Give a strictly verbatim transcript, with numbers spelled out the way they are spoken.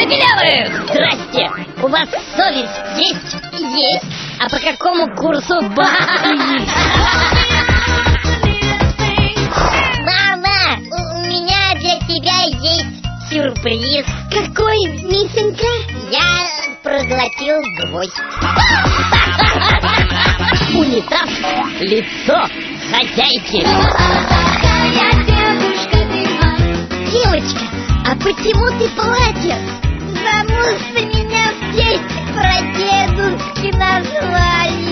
Могилевых! Здрасте! У вас совесть есть? Есть. А по какому курсу бабки? Мама, у меня для тебя есть сюрприз. Какой, мисенька? Я проглотил гвоздь. Унитаз, лицо хозяйки. Девочка, а почему ты плачешь? Потому что меня в честь прадедушки назвали.